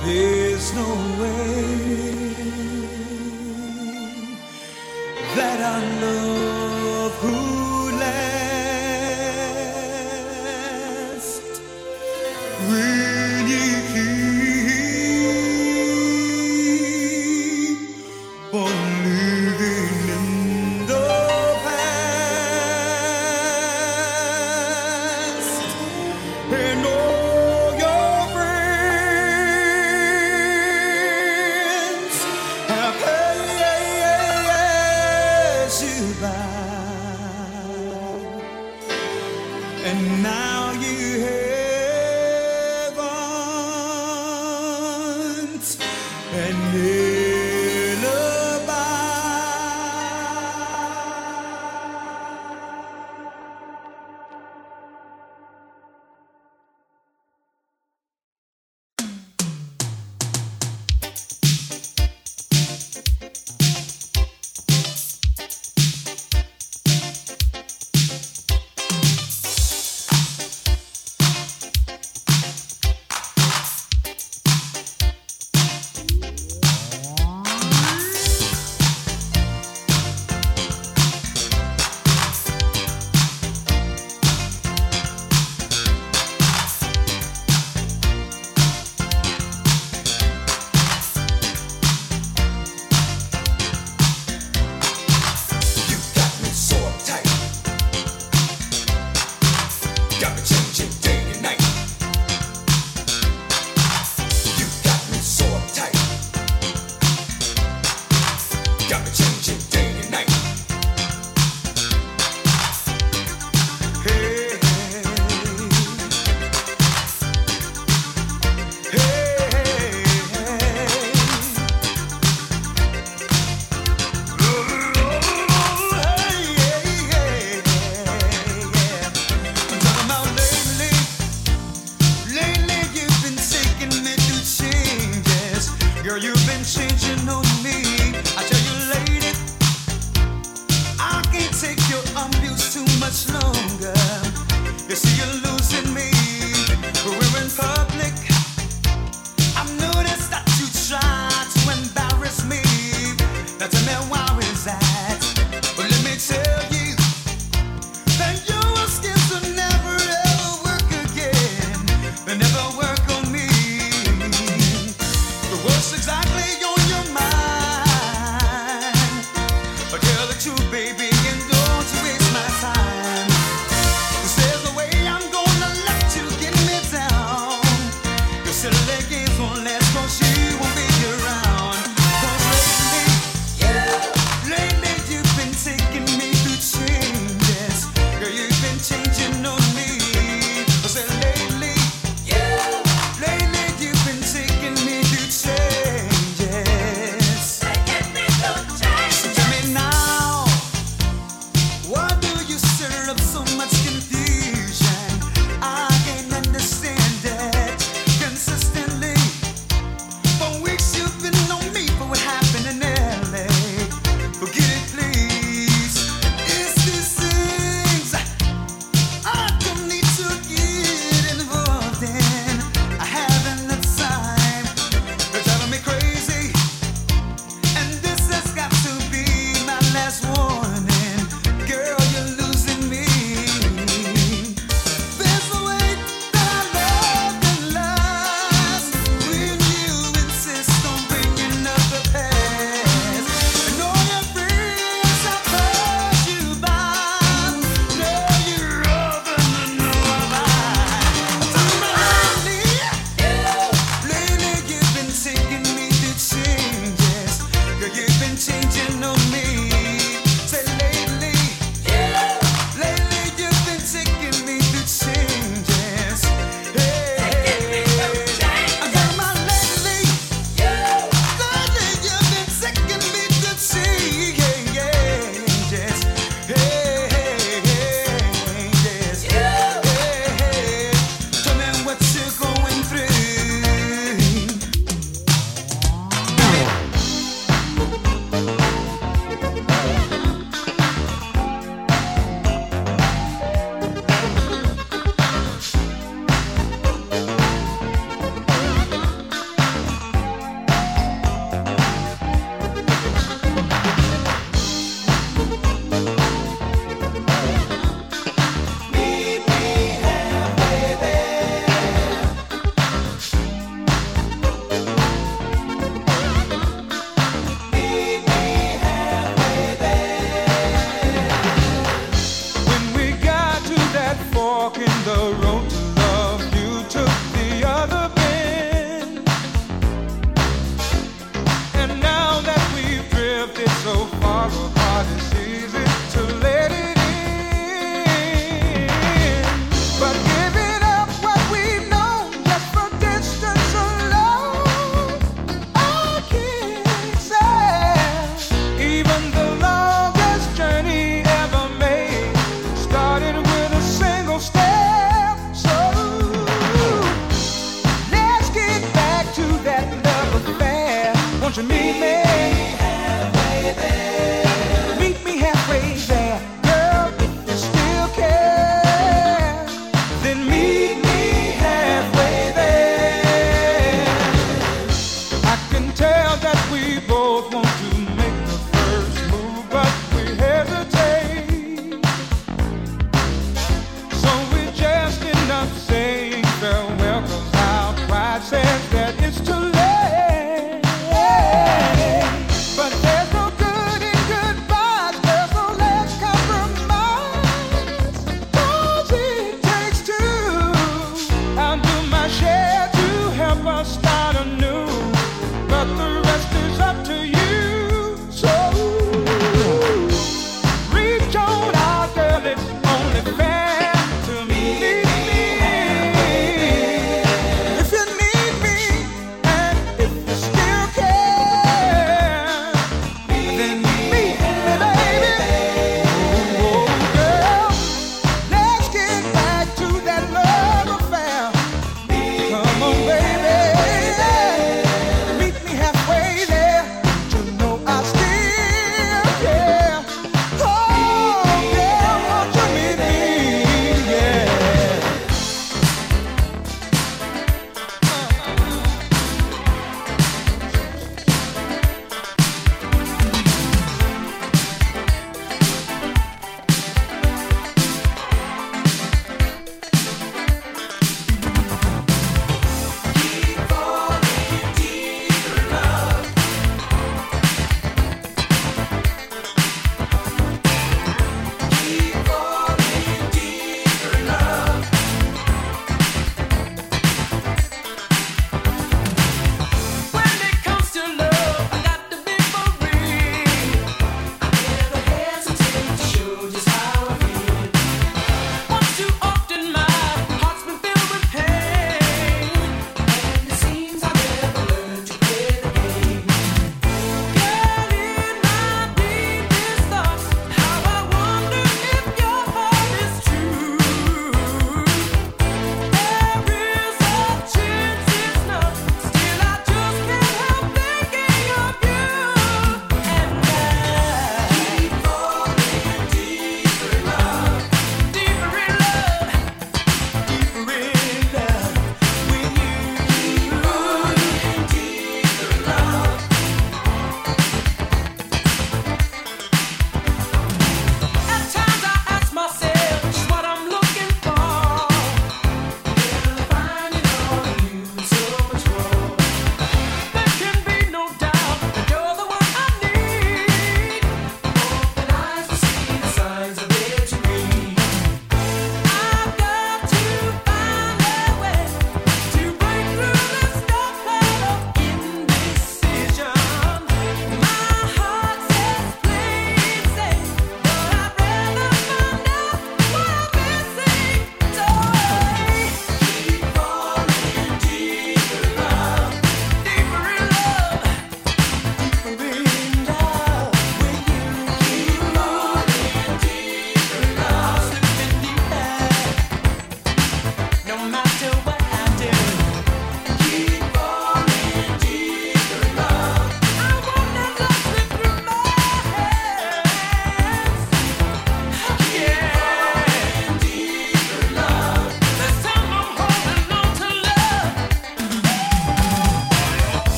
There's no way that our love could last when you keep on living in the past and all your friends have passed you by, and now you haven't an alibi. You got me so uptight, got me changing day and night. You got me so uptight, got me changing day and night. Hey, I'm talking about lately. Lately you've been taking me through changes. Girl, you've been changing on me. I tell you, lady, I can't take your abuse too much longer. You see, you're losing me. We're in public. I've noticed that you try to embarrass me. Now tell me, why is that? But let me tell you that your skills will never ever work again. They never work on me. The worst exactly on your mind.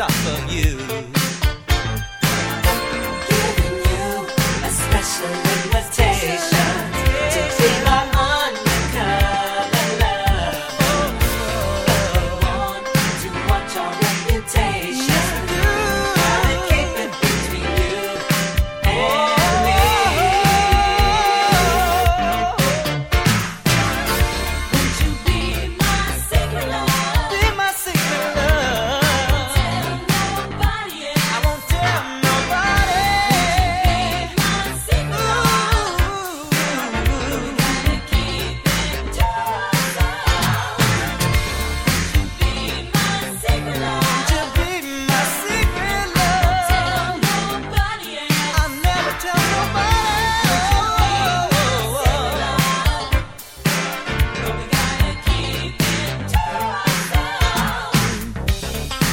off of you. Giving you a special invitation to be my undercover love. But we want to watch our reputation. Gotta keep it between you and me. Won't you be my secret love? Be my secret love. Tell nobody else. I won't tell nobody. Be my secret love. Gotta keep it to ourselves. Be my secret love. To be my secret love. Tell nobody else. I'll never tell nobody. But we gotta keep it to ourselves.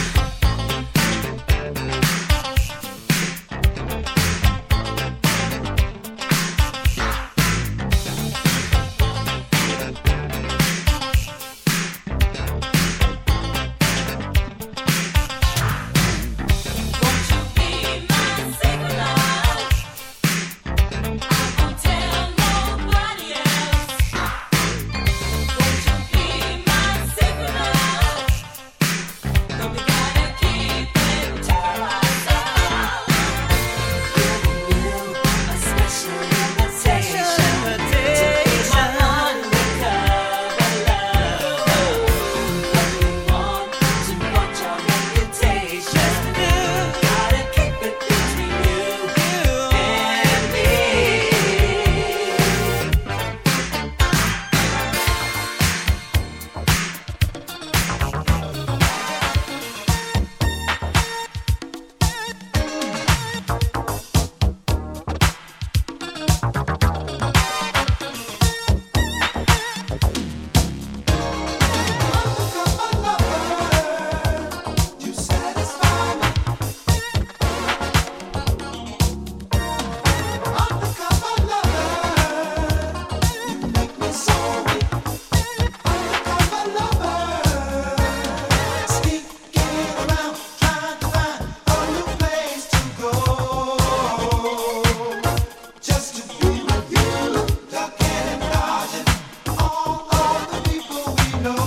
Won't you be my secret love? I won't tell nobody else. Won't you be my secret love? But we gotta keep it to ourselves. Giving you a special invitation to be my undercover love. But we want to watch our reputation. Gotta keep it between you and me. You satisfy me. Undercover lover, you make me so weak. Undercover lover, sneaking around, trying to find a new place to go. Just to be with you, ducking and dodging all of the people we know.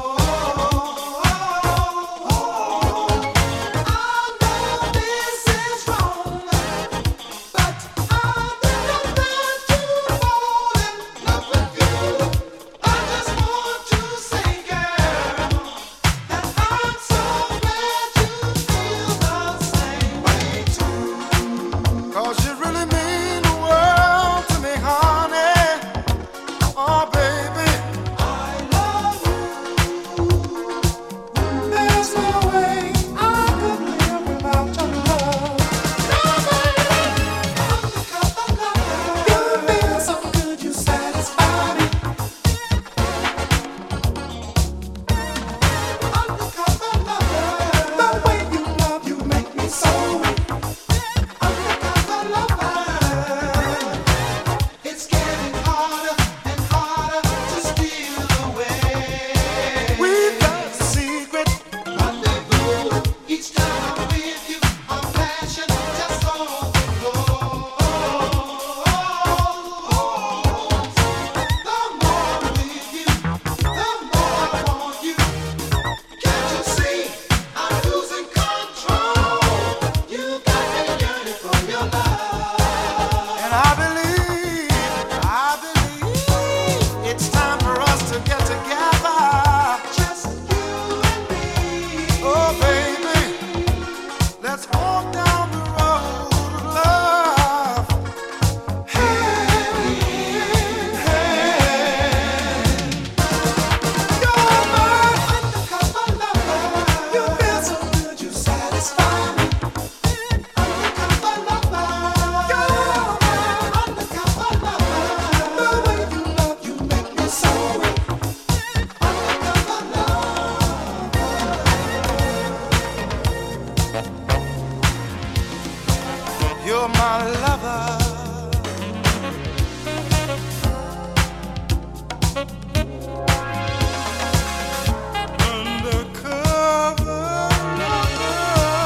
I know this is wrong, but I've been open to fall in love with you. I just want to say, girl, that I'm so glad you feel the same way too. 'Cause you really mean the world to me, honey. Oh, baby, I love you. There's no way I could live without your love. Undercover lover, you feel so good, you satisfy me. Undercover lover, the way you love, you make me so weak. Undercover lover, it's getting harder and harder to steal away. We've got a secret rendezvous. Each time I'm with you, our passion just overflows. The more I'm with you, the more I want you. Can't you see I'm losing control? You got me yearning for your love. And I believe it's time for us to get together. Just you and me. Oh, baby, let's walk down the road of love. Hand in hand. You're my undercover lover. You feel so good, you satisfy me. Undercover lover. You're my undercover lover. The way you love, you make me so weak. Undercover lover. You're my lover. Undercover lover.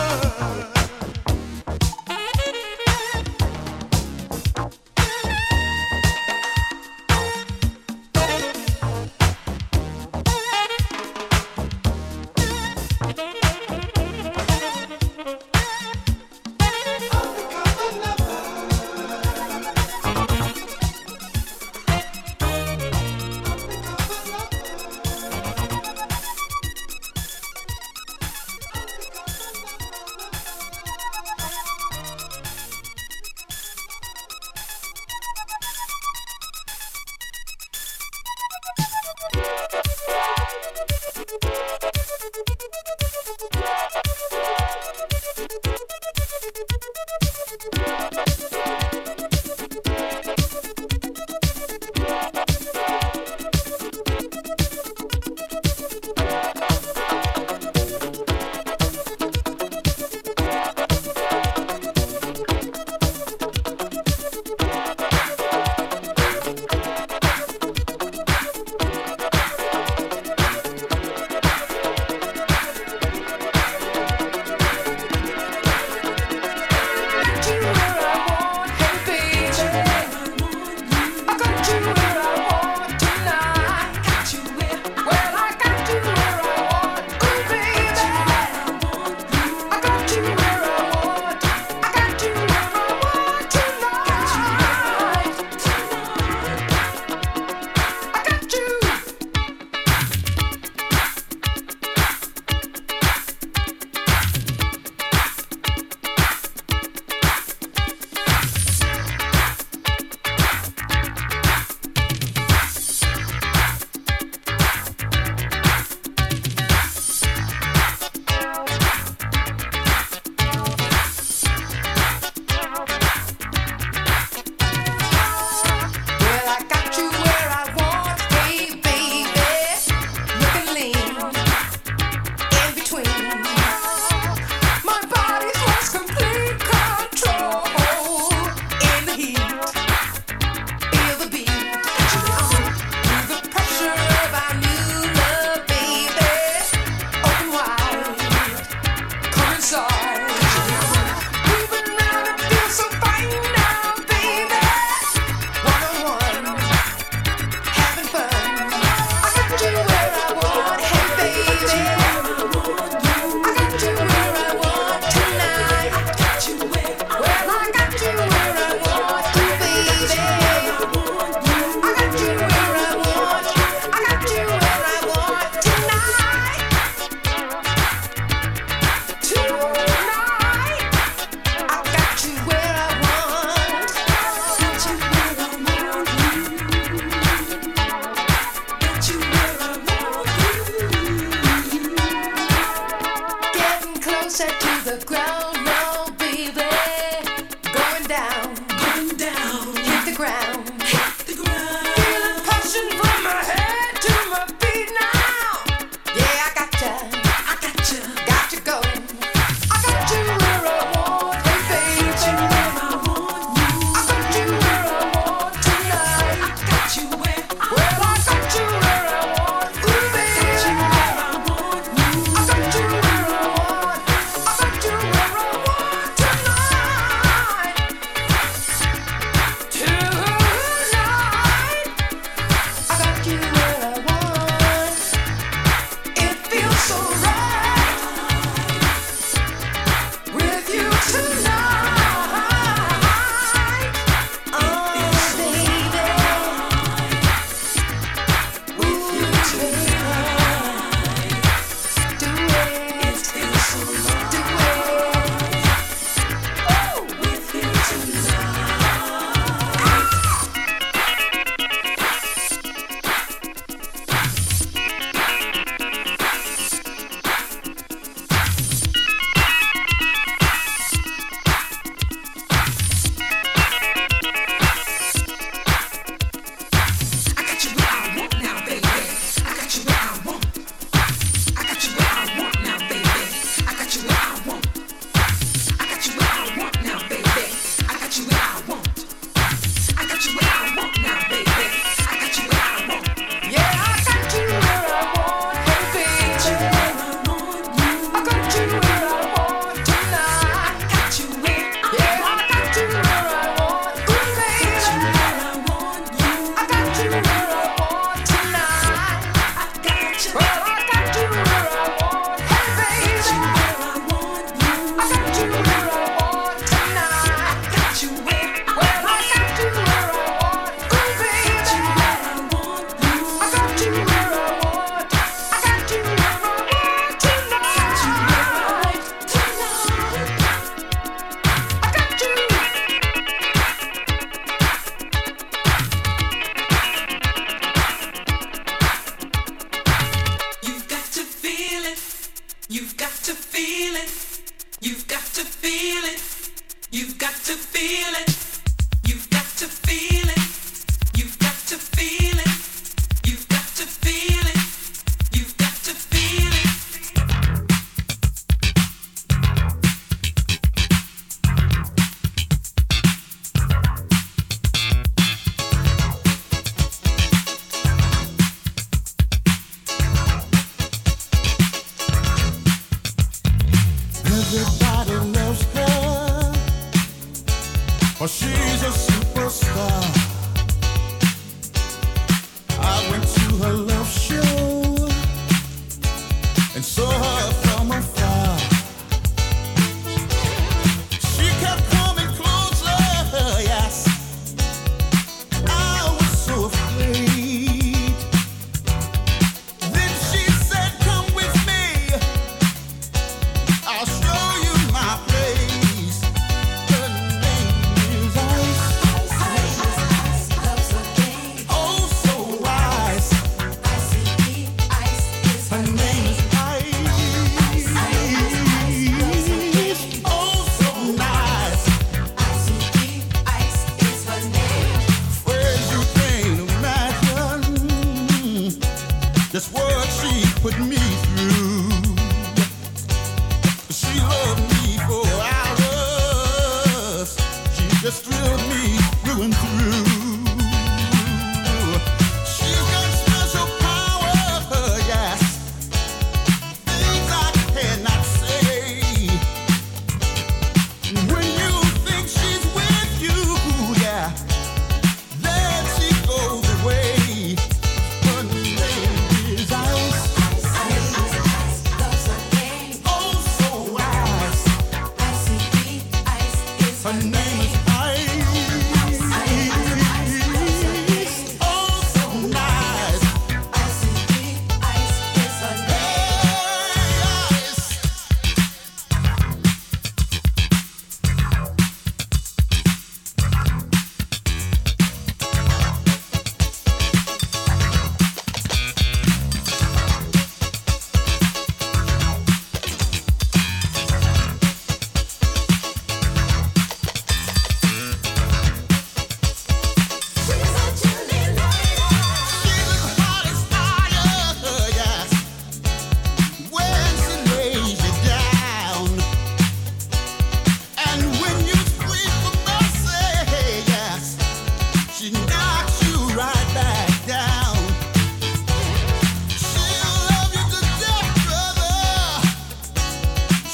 Her name is Ice.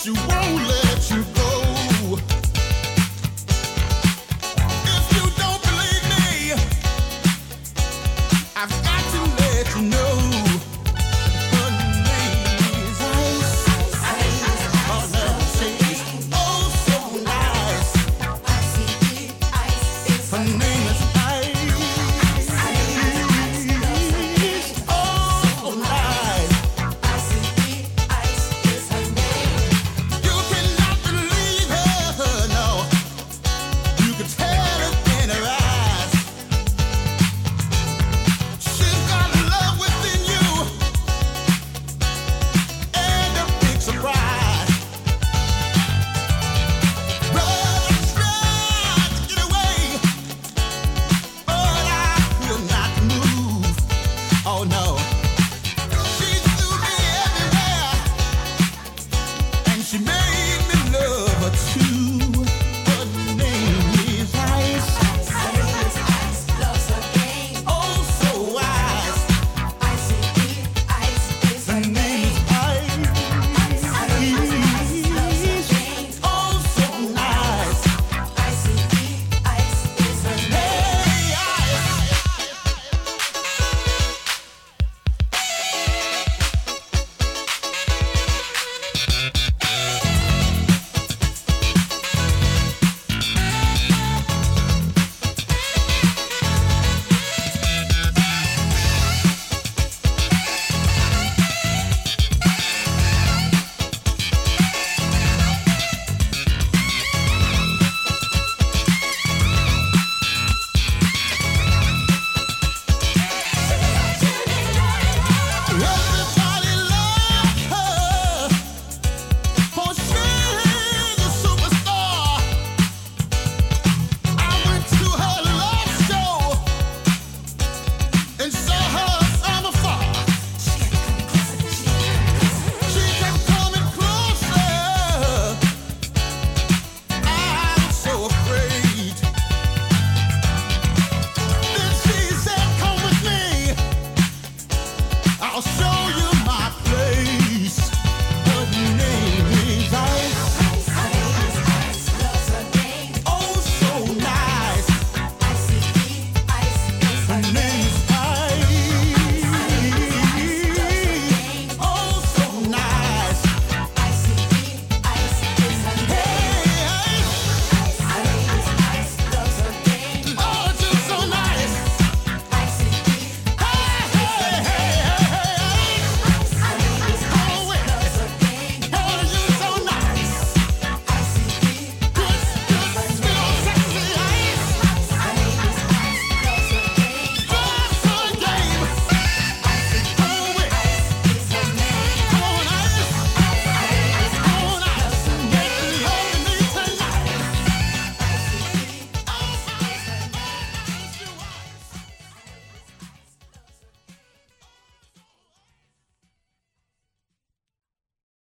she won't let you go. If you don't believe me, I've got to let you know. Her name is Ice. Oh, no, she's oh so nice. Her name is Ice. Oh, nice. You cannot believe her, no. You can tell it in her eyes. She's got love within you, and a big surprise. Brother tried to get away, but I could not move. Oh no, she threw me everywhere, and she made me love her too.